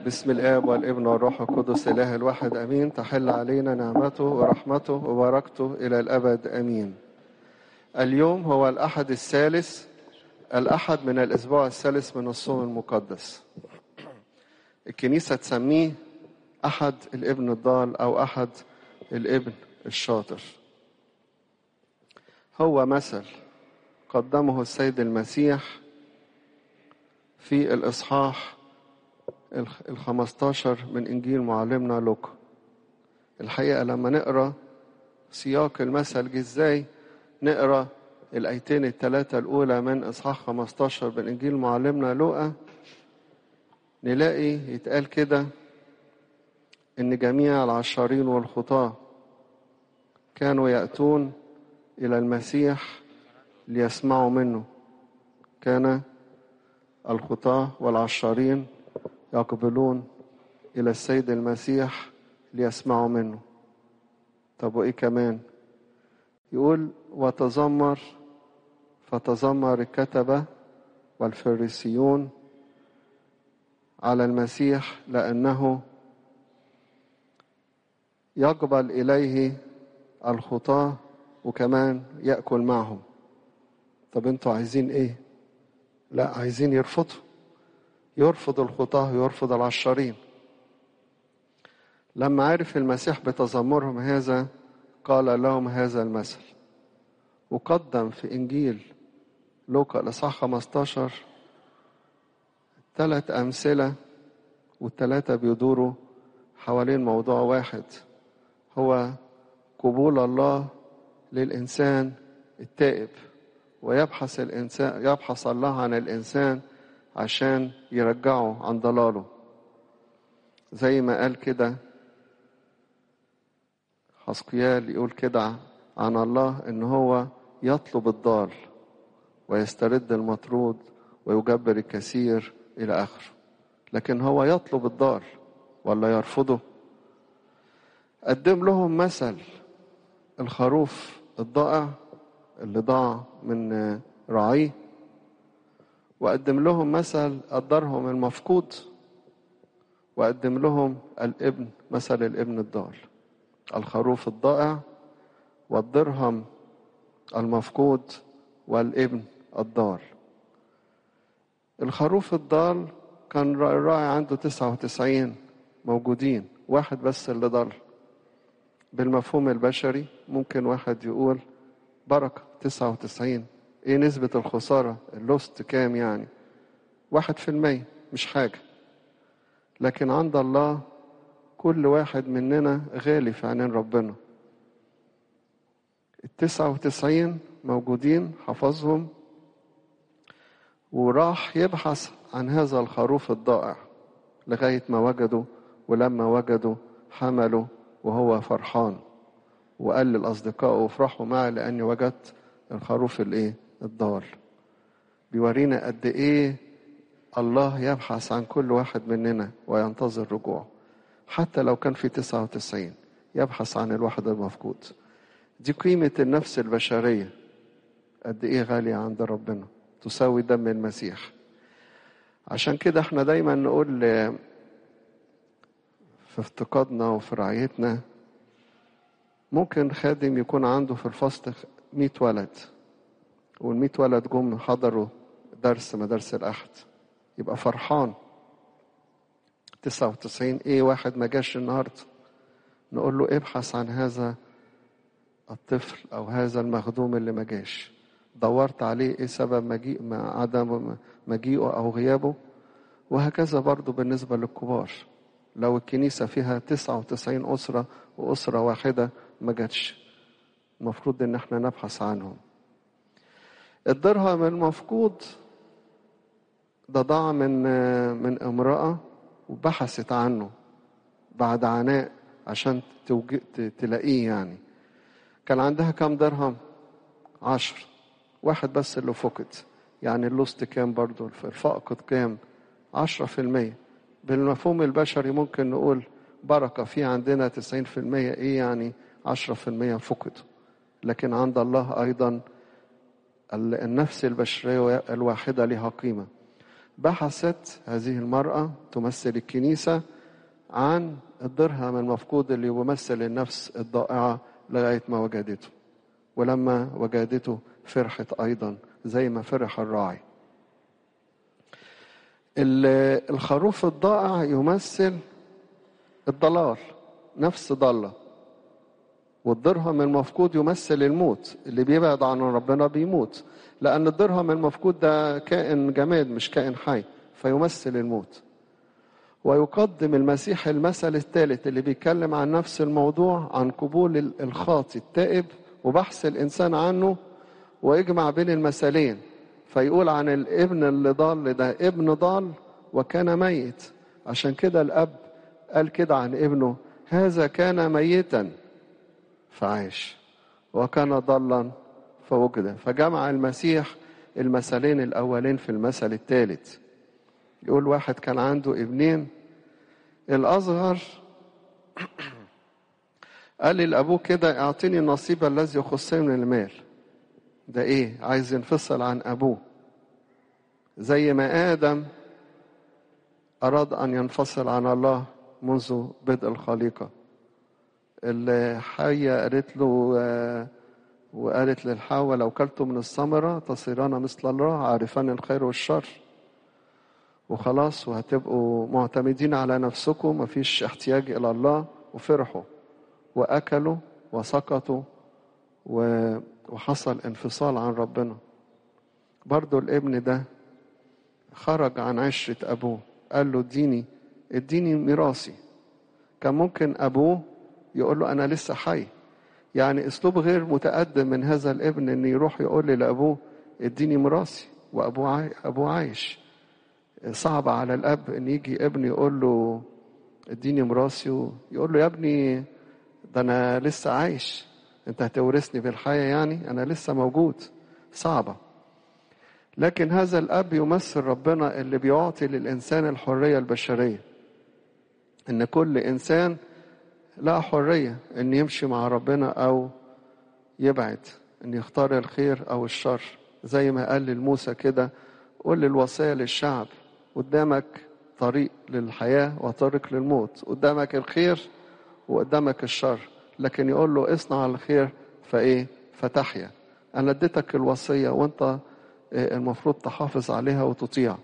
بسم الآب والابن والروح القدس إله الواحد أمين. تحل علينا نعمته ورحمته وبركته إلى الأبد أمين. اليوم هو الأحد الثالث، الأحد من الأسبوع الثالث من الصوم المقدس. الكنيسة تسميه أحد الابن الضال أو أحد الابن الشاطر. هو مثل قدمه السيد المسيح في الإصحاح 15 من إنجيل معلمنا لوقا. الحقيقة لما نقرأ سياق المثل جه إزاي، نقرأ الآيتين الثلاثة الأولى من إصحاح 15 من إنجيل معلمنا لوقا، نلاقي يتقال كده إن جميع العشارين والخطاة كانوا يأتون إلى المسيح ليسمعوا منه. كان الخطاة والعشارين يقبلون إلى السيد المسيح ليسمعوا منه. طب وإيه كمان؟ يقول فتذمر الكتبة والفريسيون على المسيح لأنه يقبل إليه الخطاة وكمان يأكل معهم. طب انتوا عايزين ايه؟ لا، عايزين يرفض الخطاة، يرفض العشارين. لما عرف المسيح بتذمرهم هذا قال لهم هذا المثل، وقدم في إنجيل لوقا الإصحاح 15 ثلاث أمثلة، والثلاثة بيدوروا حوالين موضوع واحد، هو قبول الله للإنسان التائب، ويبحث الله عن الإنسان عشان يرجعه عن ضلاله. زي ما قال كده حسقيال، يقول كده عن الله إن هو يطلب الضال ويسترد المطرود ويجبر الكثير إلى آخره. لكن هو يطلب الضال ولا يرفضه؟ قدم لهم مثل الخروف الضائع اللي ضاع من راعيه، وقدم لهم مثل الدرهم المفقود، وقدم لهم مثل الابن الضال. الخروف الضائع والدرهم المفقود والابن الضال. الخروف الضال كان الراعي عنده 99 موجودين، واحد بس اللي ضل. بالمفهوم البشري ممكن واحد يقول بركة 99، ايه نسبة الخسارة اللوست كام يعني؟ 1%، مش حاجة. لكن عند الله كل واحد مننا غالي في عينين ربنا. 99 موجودين حفظهم، وراح يبحث عن هذا الخروف الضائع لغاية ما وجده، ولما وجده حمله وهو فرحان، وقال للأصدقاء افرحوا معي لأني وجدت الخروف الضال. بيورينا قد ايه الله يبحث عن كل واحد مننا وينتظر رجوعه، حتى لو كان في 99 يبحث عن الواحد المفقود. دي قيمة النفس البشرية، قد ايه غالية عند ربنا، تساوي دم المسيح. عشان كده احنا دايما نقول في افتقادنا وفي رعايتنا، ممكن خادم يكون عنده في الفصل 100 ولد، وال100 ولد جم حضروا مدارس الأحد، يبقى فرحان. 99 ايه واحد ما جاش النهارده؟ نقول له ابحث عن هذا الطفل او هذا المخدوم اللي ما جاش، دورت عليه ايه سبب عدم مجيئه او غيابه. وهكذا برضو بالنسبة للكبار، لو الكنيسة فيها 99 أسرة وأسرة واحدة ما جاتش، المفروض ان احنا نبحث عنهم. الدرهم المفقود ده ضاع من امرأة، وبحثت عنه بعد عناء عشان تلاقيه. يعني كان عندها كام درهم؟ 10، واحد بس اللي فقد. يعني اللوست كام برضو؟ الفاقد كام؟ 10%. بالمفهوم البشري ممكن نقول بركة، في عندنا 90%، ايه يعني 10% فقد. لكن عند الله ايضا النفس البشرية الواحدة لها قيمة. بحثت هذه المرأة تمثل الكنيسة عن الدرهم المفقود اللي يمثل النفس الضائعة لغاية ما وجدته، ولما وجدته فرحت أيضا زي ما فرح الراعي. الخروف الضائع يمثل الضلال، نفس ضالة، والدرهم المفقود يمثل الموت، اللي بيبعد عن ربنا بيموت، لأن الدرهم المفقود ده كائن جماد مش كائن حي، فيمثل الموت. ويقدم المسيح المثل الثالث اللي بيتكلم عن نفس الموضوع، عن قبول الخاطئ التائب وبحث الإنسان عنه، ويجمع بين المثلين. فيقول عن الابن اللي ضال ده ابن ضال وكان ميت، عشان كده الأب قال كده عن ابنه: هذا كان ميتا فعاش وكان ضالا فوجد. فجمع المسيح المثلين الأولين في المثل الثالث. يقول واحد كان عنده ابنين، الأصغر قال لأبوه كده: اعطيني النصيب الذي يخصني من المال. ده ايه؟ عايز ينفصل عن أبوه، زي ما آدم أراد أن ينفصل عن الله منذ بدء الخليقة. الحية قالت له وقالت للحواء: لو كلتم من الثمرة تصيران مثل الله عارفان الخير والشر، وخلاص وهتبقوا معتمدين على نفسكم، مفيش احتياج إلى الله. وفرحوا وأكلوا وسقطوا وحصل انفصال عن ربنا. برضو الابن ده خرج عن عشرة أبوه، قال له: اديني ميراثي. كان ممكن أبوه يقول له: أنا لسه حي. يعني أسلوب غير متقدم من هذا الابن إن يروح يقول لأبوه: اديني ميراثي، وأبوه عايش. صعب على الأب إن يجي ابن يقول له: اديني ميراثي، ويقول له: يا ابني ده أنا لسه عايش، أنت هتورثني بالحياة، يعني أنا لسه موجود. صعبة. لكن هذا الأب يمثل ربنا اللي بيعطي للإنسان الحرية البشرية، إن كل إنسان لا حرية إن يمشي مع ربنا أو يبعد، إن يختار الخير أو الشر. زي ما قال لموسى كده: قول الوصية للشعب، قدامك طريق للحياة وطريق للموت، قدامك الخير وقدامك الشر، لكن يقول له: اصنع الخير فتحيا. أنا اديتك الوصية وانت المفروض تحافظ عليها وتطيع.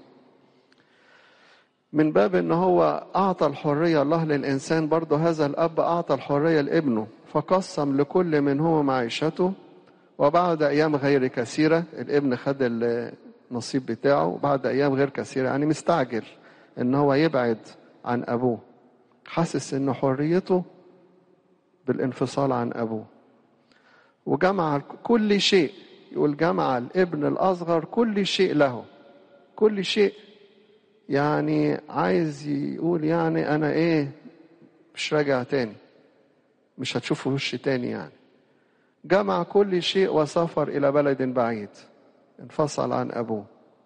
من باب ان هو اعطى الحرية الله للانسان، برضه هذا الاب اعطى الحرية لابنه، فقسم لكل منهما معيشته. وبعد ايام غير كثيرة الابن خد النصيب بتاعه، بعد ايام غير كثيرة يعني مستعجل ان هو يبعد عن ابوه، حاسس ان حريته بالانفصال عن ابوه. وجمع كل شيء، يقول جمع الابن الاصغر كل شيء له، كل شيء. يعني عايز يقول يعني انا مش راجع تاني، مش هتشوفه وش تاني. يعني جمع كل شيء وسافر الى بلد بعيد، انفصل عن ابوه،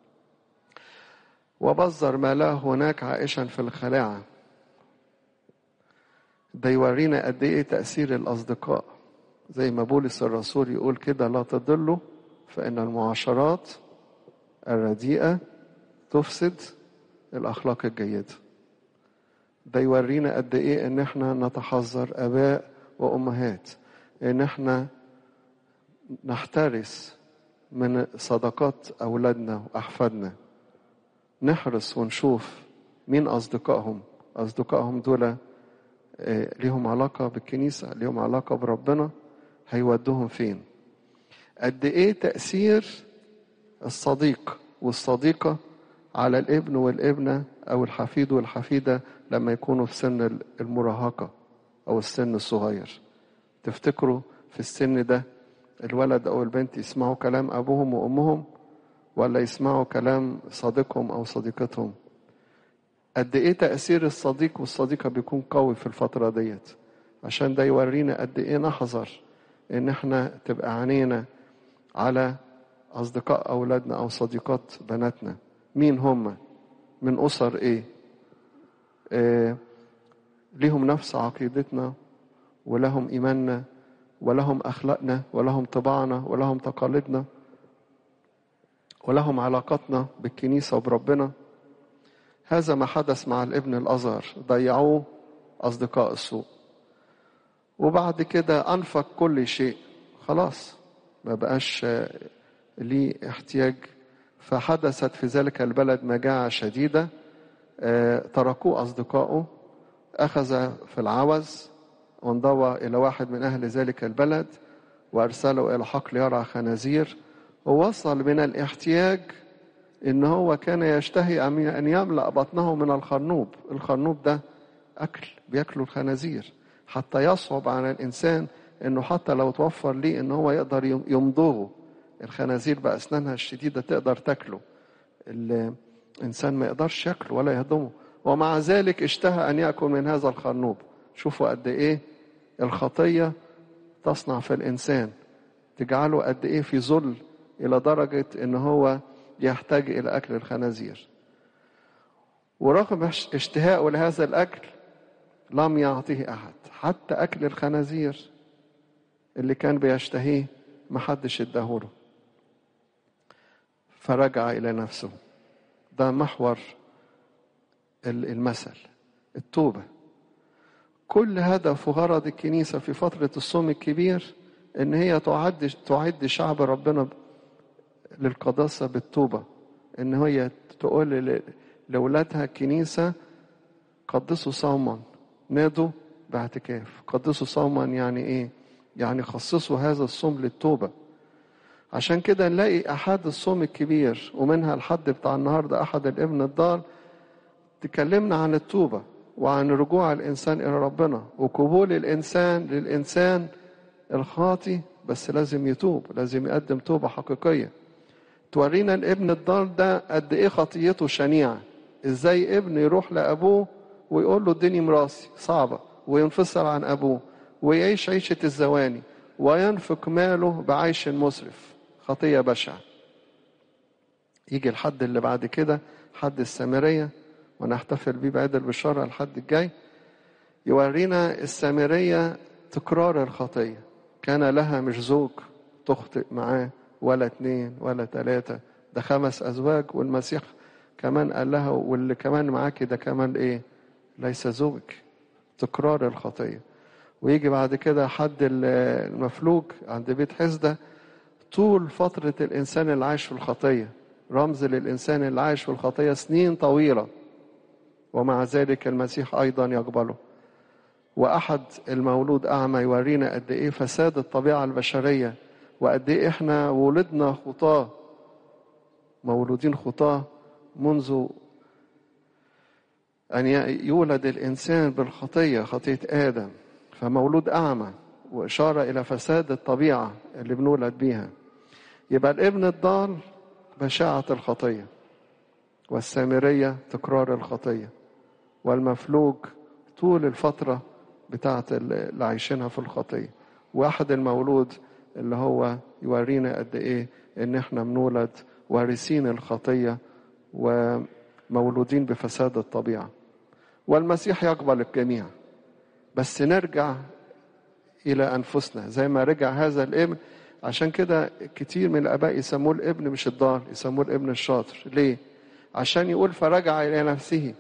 وبذر ماله هناك عائشا في الخلاعة. ده يورينا قد ايه تأثير الاصدقاء. زي ما بولس الرسول يقول كده: لا تضلوا فإن المعاشرات الرديئة تفسد الأخلاق الجيدة. ده يورينا قد ايه ان احنا نتحذر اباء وامهات، ان احنا نحترس من صداقات اولادنا واحفادنا، نحرص ونشوف مين اصدقائهم دول ليهم علاقة بالكنيسة، ليهم علاقة بربنا، هيودوهم فين. قد ايه تأثير الصديق والصديقة على الابن والابنة او الحفيد والحفيدة لما يكونوا في سن المراهقة او السن الصغير. تفتكروا في السن ده الولد او البنت يسمعوا كلام ابوهم وامهم ولا يسمعوا كلام صديقهم او صديقتهم؟ قد ايه تأثير الصديق والصديقة بيكون قوي في الفترة ديت. عشان ده يورينا قد ايه نحذر ان احنا تبقى عينينا على اصدقاء اولادنا او صديقات بناتنا. مين هم؟ من اسر ليهم نفس عقيدتنا ولهم ايماننا ولهم اخلاقنا ولهم طباعنا ولهم تقاليدنا ولهم علاقتنا بالكنيسة وبربنا. هذا ما حدث مع الابن الأصغر، ضيعوه أصدقاء السوء. وبعد كده أنفق كل شيء، خلاص ما بقاش ليه احتياج. فحدثت في ذلك البلد مجاعة شديدة، تركوه أصدقائه، أخذ في العوز وانضوى إلى واحد من أهل ذلك البلد وأرسله إلى حقل يرعى خنازير. ووصل من الاحتياج إن هو كان يشتهي أن يملأ بطنه من الخرنوب. الخرنوب ده أكل بيأكله الخنازير، حتى يصعب على الإنسان إنه حتى لو توفر ليه إن هو يقدر يمضغه. الخنازير بأسنانها الشديدة تقدر تاكله، الإنسان ما يقدرش ياكله ولا يهضمه، ومع ذلك اشتهى أن يأكل من هذا الخرنوب. شوفوا قد إيه الخطية تصنع في الإنسان، تجعله قد إيه في ذل إلى درجة إن هو يحتاج إلى أكل الخنازير. ورغم اشتهاءه لهذا الأكل لم يعطيه أحد، حتى أكل الخنازير اللي كان بيشتهيه محدش اداهوله. فرجع إلى نفسه. ده محور المثل، التوبة. كل هدف وغرض الكنيسة في فترة الصوم الكبير إن هي تعد شعب ربنا للقداسة بالتوبة، إن هي تقول لأولادها الكنيسة قدسوا صوما نادوا باعتكاف. قدسوا صوما يعني إيه؟ يعني خصصوا هذا الصوم للتوبة. عشان كده نلاقي أحد الصوم الكبير ومنها الحد بتاع النهاردة أحد الابن الضال تكلمنا عن التوبة وعن رجوع الإنسان إلى ربنا وقبول الإنسان للإنسان الخاطي، بس لازم يتوب، لازم يقدم توبة حقيقية. تورينا الابن الضال ده قد إيه خطيته شنيعة. إزاي ابن يروح لأبوه ويقول له اديني مراسي، صعبة، وينفصل عن أبوه ويعيش عيشة الزواني وينفق ماله بعيش مسرف، خطية بشعة. يجي الحد اللي بعد كده حد السامرية، ونحتفل بيه بعيد البشارة الحد الجاي، يورينا السامرية تكرار الخطية. كان لها مش زوج تخطئ معاه ولا 2 ولا 3، ده 5 أزواج، والمسيح كمان قال لها واللي كمان معاكي ده كمان إيه؟ ليس زوجك. تكرار الخطية. ويجي بعد كده حد المفلوج عند بيت حزدة. طول فترة الإنسان اللي عايش في الخطية، رمز للإنسان اللي عايش في الخطية سنين طويلة، ومع ذلك المسيح أيضا يقبله. وأحد المولود أعمى يورينا قد إيه فساد الطبيعة البشرية، وقد إيه إحنا ولدنا خطاة، مولودين خطاة منذ أن يولد الإنسان بالخطية، خطية آدم، فمولود أعمى، وإشارة إلى فساد الطبيعة اللي بنولد بيها. يبقى الابن الضال بشاعة الخطية، والسامرية تكرار الخطية، والمفلوج طول الفترة بتاعت اللي عايشينها في الخطية، واحد المولود اللي هو يورينا قد إيه إن إحنا بنولد وارثين الخطية ومولودين بفساد الطبيعة. والمسيح يقبل الجميع، بس نرجع إلى أنفسنا زي ما رجع هذا الابن. عشان كده كتير من الآباء يسموه الابن مش الضال، يسموه الابن الشاطر. ليه؟ عشان يقول فرجع إلى نفسه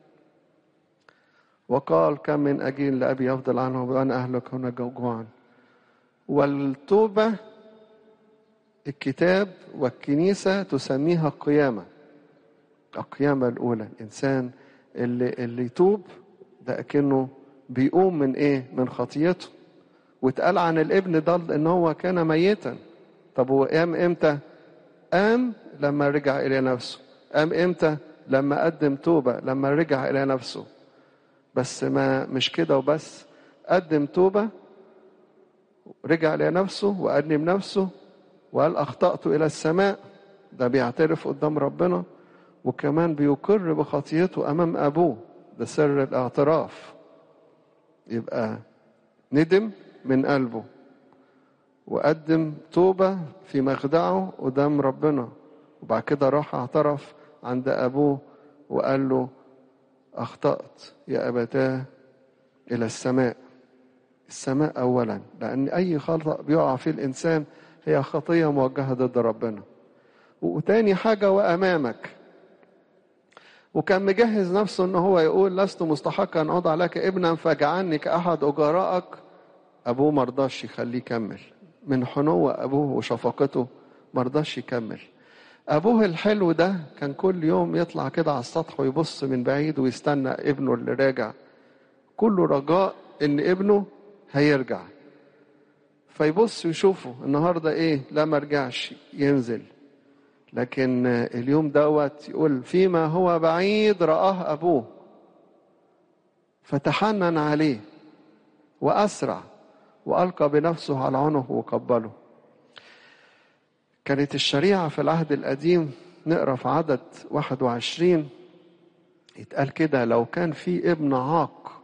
وقال كم من أجيل لأبي يفضل عنه وأنا أهلك هنا جوعا. والتوبة الكتاب والكنيسة تسميها القيامة، القيامة الأولى. الإنسان اللي يتوب ده أكنه بيقوم من إيه؟ من خطيته. واتقال عن الابن ضل إن هو كان ميتا. طب هو قام إمتى؟ قام لما رجع إلى نفسه. قام إمتى؟ لما قدم توبة، لما رجع إلى نفسه. بس ما مش كده وبس، قدم توبة، رجع إلى نفسه وقدم نفسه وقال أخطأت إلى السماء. ده بيعترف قدام ربنا، وكمان بيقر بخطيته أمام أبوه، ده سر الاعتراف. يبقى ندم من قلبه وقدم توبة في مخدعه قدام ربنا، وبعد كده راح اعترف عند أبوه وقال له أخطأت يا أبتاه إلى السماء. السماء أولا، لأن أي خطأ بيقع فيه الإنسان هي خطية موجهة ضد ربنا. وتاني حاجة وأمامك. وكان مجهز نفسه ان هو يقول لست مستحقا ان اضع لك ابنا فاجعلني كاحد اجرائك. ابوه مرضاش يخليه يكمل، من حنو ابوه وشفقته مرضاش يكمل. ابوه الحلو ده كان كل يوم يطلع كده على السطح ويبص من بعيد ويستنى ابنه اللي راجع، كله رجاء ان ابنه هيرجع. فيبص يشوفه النهارده ايه، لا ما رجعش ينزل. لكن اليوم دوت يقول فيما هو بعيد رآه ابوه فتحنن عليه واسرع والقى بنفسه على عنقه وقبله. كانت الشريعه في العهد القديم نقرا في عدد 21 يتقال كده: لو كان في ابن عاق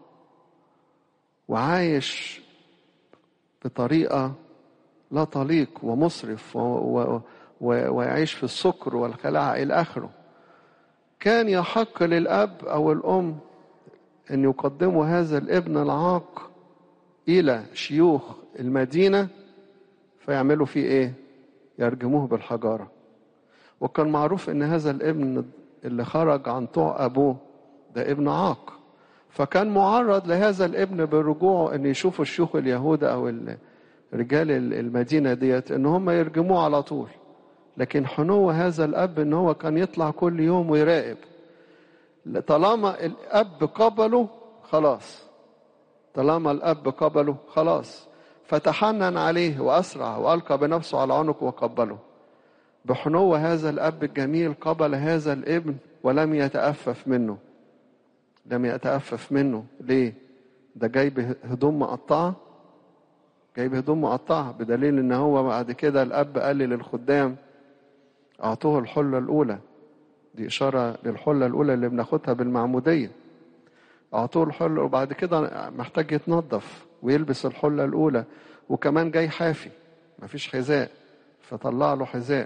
وعايش بطريقه لا تليق ومسرف ويعيش في السكر والخلاعه الى اخره، كان يحق للاب او الام ان يقدموا هذا الابن العاق الى شيوخ المدينه فيعملوا فيه ايه؟ يرجموه بالحجاره. وكان معروف ان هذا الابن اللي خرج عن طوع ابوه ده ابن عاق، فكان معرض لهذا الابن برجوعه ان يشوفوا الشيوخ اليهود او رجال المدينه ديت ان هم يرجموه على طول. لكن حنو هذا الاب ان هو كان يطلع كل يوم ويراقب، طالما الاب قبله خلاص، طالما الاب قبله خلاص، فتحنن عليه واسرع والقى بنفسه على عنقه وقبله. بحنو هذا الاب الجميل قبل هذا الابن ولم يتأفف منه. لم يتأفف منه ليه؟ ده جايب هدوم مقطعه، جايب هدوم مقطعه، بدليل ان هو بعد كده الاب قال للخدام اعطوه الحله الاولى. دي اشاره للحله الاولى اللي بناخدها بالمعموديه. اعطوه الحله وبعد كده محتاج يتنظف ويلبس الحله الاولى، وكمان جاي حافي مفيش حذاء فطلع له حذاء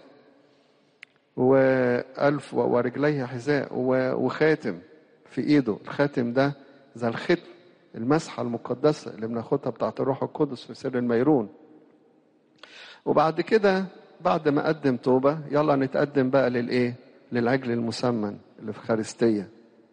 وألف ورجليه حذاء وخاتم في ايده. الخاتم ده زي الختم المسحه المقدسه اللي بناخدها بتاعه الروح القدس في سر الميرون. وبعد كده بعد ما قدم توبه يلا نتقدم بقى للايه؟ للعجل المسمن اللي في خارستيه.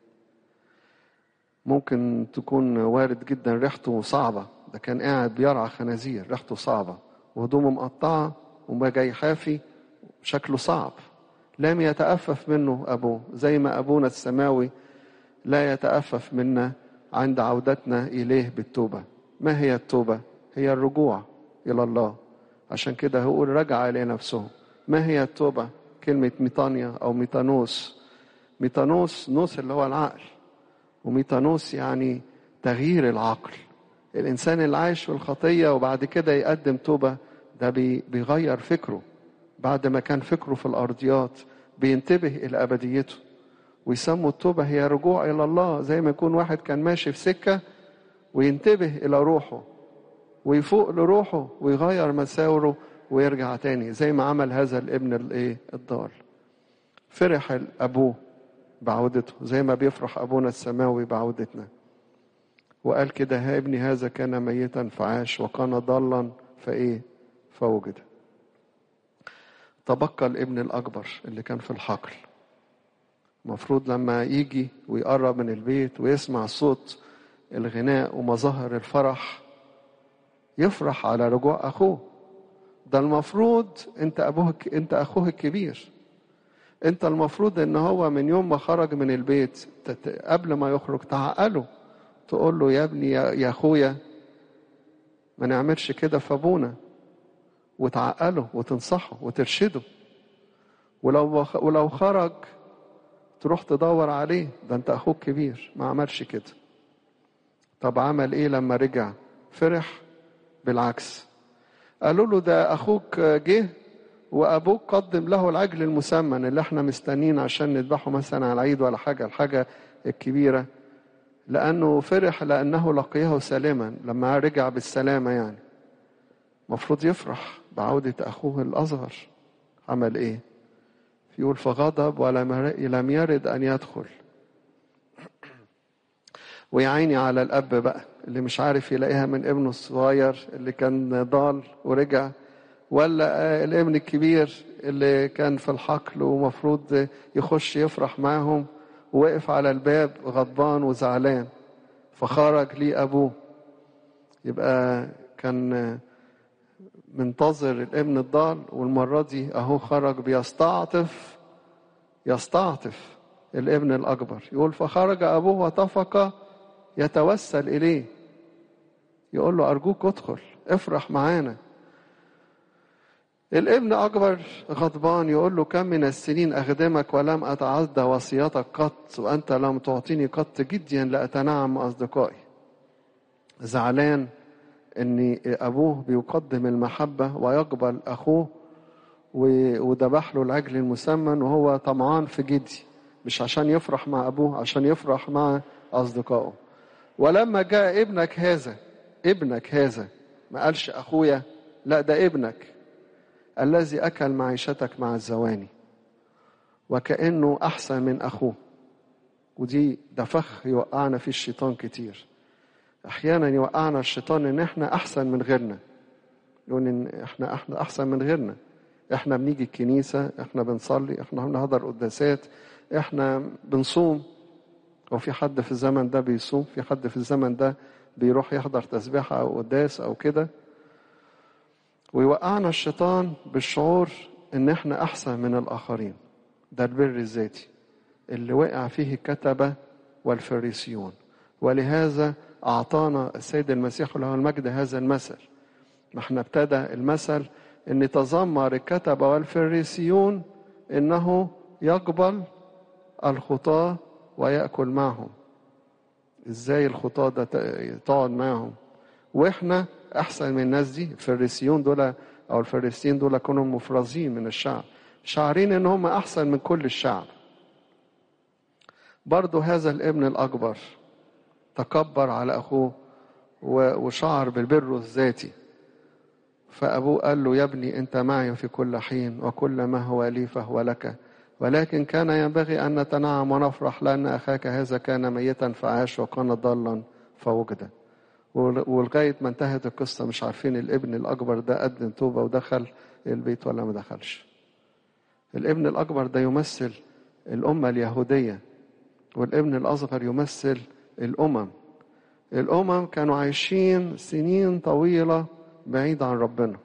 ممكن تكون وارد جدا ريحته صعبه، ده كان قاعد بيرعى خنازير، ريحته صعبه وهدومه مقطعه وما جاي حافي، شكله صعب. لم يتأفف منه أبوه زي ما أبونا السماوي لا يتأفف منا عند عودتنا إليه بالتوبة. ما هي التوبة؟ هي الرجوع إلى الله. عشان كده هقول رجع إلى نفسه. ما هي التوبة؟ كلمة ميطانيا أو ميتانوس. ميتانوس، نوس اللي هو العقل، وميتانوس يعني تغيير العقل. الإنسان اللي عايش في الخطية وبعد كده يقدم توبة ده بيغير فكره. بعد ما كان فكره في الأرضيات بينتبه إلى أبديته. ويسموا التوبة هي رجوع إلى الله، زي ما يكون واحد كان ماشي في سكة وينتبه إلى روحه ويفوق لروحه ويغير مساوره ويرجع تاني، زي ما عمل هذا الابن الضال. فرح أبوه بعودته زي ما بيفرح أبونا السماوي بعودتنا، وقال كده: ها ابني هذا كان ميتا فعاش وكان ضالا فوجد. تبقى الابن الأكبر اللي كان في الحقل. مفروض لما يجي ويقرب من البيت ويسمع صوت الغناء ومظاهر الفرح يفرح على رجوع أخوه. ده المفروض انت أخوه الكبير. انت المفروض ان هو من يوم ما خرج من البيت قبل ما يخرج تعقله، تقول له: يا ابني يا أخويا ما نعملش كده في أبونا، وتعقله وتنصحه وترشده. ولو خرج تروح تدور عليه، ده انت أخوك كبير. ما عملش كده. طب عمل ايه لما رجع؟ فرح؟ بالعكس، قالوا له: ده أخوك جه وأبوك قدم له العجل المسمن اللي احنا مستنين عشان نذبحه مثلا على العيد ولا حاجة، الحاجة الكبيرة. لأنه فرح لأنه لقيه سالما، لما رجع بالسلامة يعني. مفروض يفرح بعودة أخوه الأصغر. عمل إيه؟ يقول: فغضب ولم يرد أن يدخل. ويعيني على الأب بقى اللي مش عارف يلاقيها من ابنه الصغير اللي كان ضال ورجع، ولا الابن الكبير اللي كان في الحقل ومفروض يخش يفرح معهم ووقف على الباب غضبان وزعلان، فخرج ليه أبوه. يبقى كان منتظر الابن الضال، والمرة دي أهو خرج يستعطف الابن الأكبر. يقول فخرج أبوه وطفق يتوسل إليه، يقول له أرجوك ادخل افرح معانا. الابن أكبر غضبان، يقول له كم من السنين أخدمك ولم أتعدى وصيتك قط، وأنت لم تعطيني قط جديا لأتنعم مع أصدقائي. زعلان ان ابوه بيقدم المحبة ويقبل اخوه وذبح له العجل المسمن، وهو طمعان في جدي، مش عشان يفرح مع ابوه، عشان يفرح مع اصدقائه. ولما جاء ابنك هذا، ما قالش اخويا، لا ده ابنك الذي اكل معيشتك مع الزواني، وكأنه احسن من اخوه. ده فخ يوقعنا فيه الشيطان كتير. احيانا يوقعنا الشيطان ان احنا احسن من غيرنا، يقول ان احنا احسن من غيرنا، احنا بنيجي الكنيسة، احنا بنصلي، احنا بنحضر قداسات، احنا بنصوم. وفي حد في الزمن ده بيصوم؟ في حد في الزمن ده بيروح يحضر تسبيحة او قداس او كده؟ ويوقعنا الشيطان بالشعور ان احنا احسن من الاخرين. ده البر الذاتي اللي وقع فيه الكتبة والفريسيون. ولهذا أعطانا السيد المسيح له المجد هذا المثل. ما احنا ابتدى المثل ان تذمر الكتبة والفريسيون انه يقبل الخطاة ويأكل معهم. ازاي الخطاة ده تقعد معهم واحنا احسن من الناس دي؟ الفريسيون دول او الفريسيين دول كانوا مفرزين من الشعب، شعرين ان هم احسن من كل الشعب. برضو هذا الابن الاكبر تكبر على اخوه وشعر بالبر الذاتي، فابوه قال له يا ابني انت معي في كل حين، وكل ما هو لي فهو لك، ولكن كان ينبغي ان نتنعم ونفرح لان اخاك هذا كان ميتا فعاش وكان ضالا فوجد. ولغايه ما انتهت القصه مش عارفين الابن الاكبر ده قدم توبه ودخل البيت ولا ما دخلش. الابن الاكبر ده يمثل الامه اليهوديه، والابن الاصغر يمثل الامم كانوا عايشين سنين طويله بعيد عن ربنا،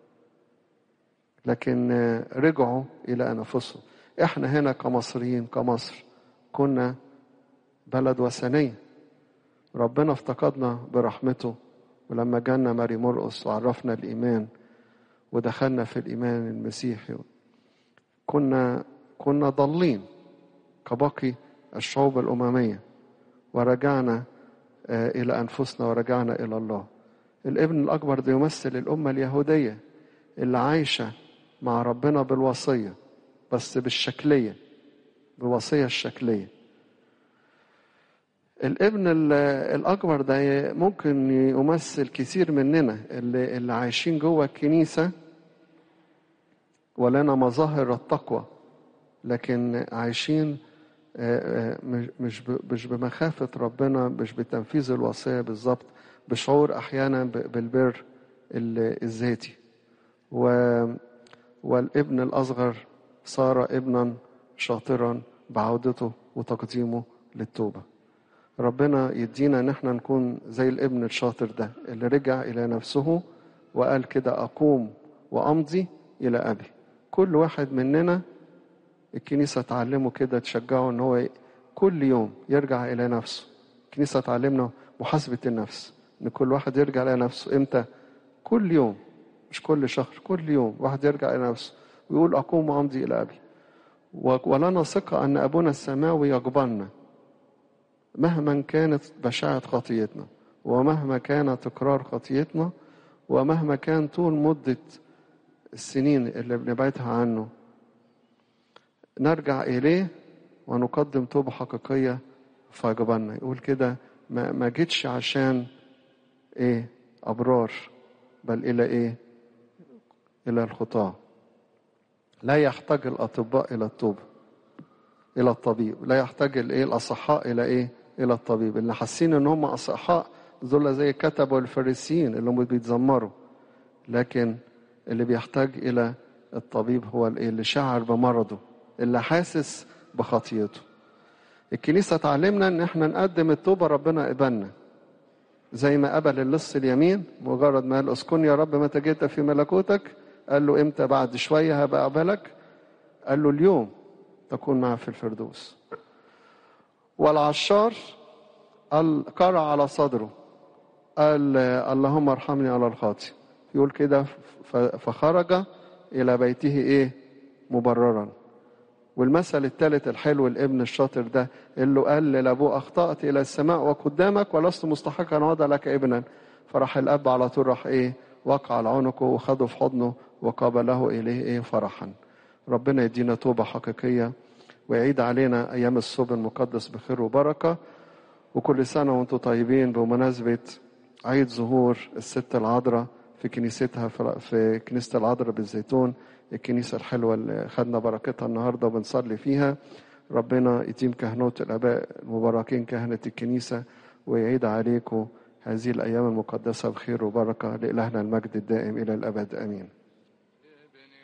لكن رجعوا الى انفسهم. احنا هنا كمصريين، كمصر كنا بلد وثنيه، ربنا افتقدنا برحمته، ولما جانا ماري مرقس وعرفنا الايمان ودخلنا في الايمان المسيحي كنا ضالين كباقي الشعوب الامميه، ورجعنا الى انفسنا ورجعنا الى الله. الابن الاكبر ده يمثل الامه اليهوديه اللي عايشه مع ربنا بالوصيه، بس بالشكليه، بالوصيه الشكليه. الابن الاكبر ده ممكن يمثل كثير مننا اللي عايشين جوه الكنيسه ولنا مظاهر التقوى، لكن عايشين مش بمخافه ربنا، مش بتنفيذ الوصيه بالظبط، بشعور احيانا بالبر الذاتي. والابن الاصغر صار ابنا شاطرا بعودته وتقديمه للتوبه. ربنا يدينا ان احنا نكون زي الابن الشاطر ده اللي رجع الى نفسه وقال كده اقوم وامضي الى ابي. كل واحد مننا الكنيسه تعلمه كده، تشجعه ان هو كل يوم يرجع الى نفسه. الكنيسه تعلمنا محاسبه النفس، ان كل واحد يرجع الى نفسه. امتى؟ كل يوم، مش كل شهر، كل يوم واحد يرجع الى نفسه ويقول اقوم وامضي الى ابي. ولنا ثقه ان ابونا السماوي يقبلنا مهما كانت بشاعة خطيتنا، ومهما كان تكرار خطيتنا، ومهما كان طول مدة السنين اللي بنبعدها عنه، نرجع إليه ونقدم توبة حقيقية فيقبلنا. يقول كده ما جيتش عشان أبرار، بل إلى إلى الخطاة. لا يحتاج الأطباء إلى التوبة، إلى الطبيب. لا يحتاج الأصحاء إلى إلى الطبيب. اللي حاسين إن هم أصحاء دول زي الكتب والفريسيين اللي هم بيتذمروا، لكن اللي بيحتاج إلى الطبيب هو اللي شعر بمرضه، اللي حاسس بخطيته. الكنيسة تعلمنا ان احنا نقدم التوبة ربنا قبلنا، زي ما قبل اللص اليمين مجرد ما قال اسكن يا رب متى جئت في ملكوتك، قال له امتى؟ بعد شوية هبقى قبلك، قال له اليوم تكون معه في الفردوس. والعشار قال قرع على صدره قال اللهم ارحمني على الخاطئ، يقول كده فخرج الى بيته ايه؟ مبررا. والمثل الثالث الحلو الابن الشاطر ده اللي قال لابوه اخطأت الى السماء وقدامك ولست مستحقا ان وضع لك ابنا، فراح الاب على طول راح ايه؟ وقع على عنقه وخده في حضنه وقابله اليه ايه؟ فرحا. ربنا يدينا توبة حقيقية ويعيد علينا ايام الصوم المقدس بخير وبركة. وكل سنة وانتم طيبين بمناسبة عيد ظهور الست العذراء في كنيستها في كنيسة العذراء بالزيتون، الكنيسة الحلوة اللي خدنا بركتها النهاردة وبنصلي فيها. ربنا يتيم كهنوت الآباء المباركين كهنة الكنيسة ويعيد عليكم هذه الأيام المقدسة بخير وبركة. لإلهنا المجد الدائم إلى الأبد آمين.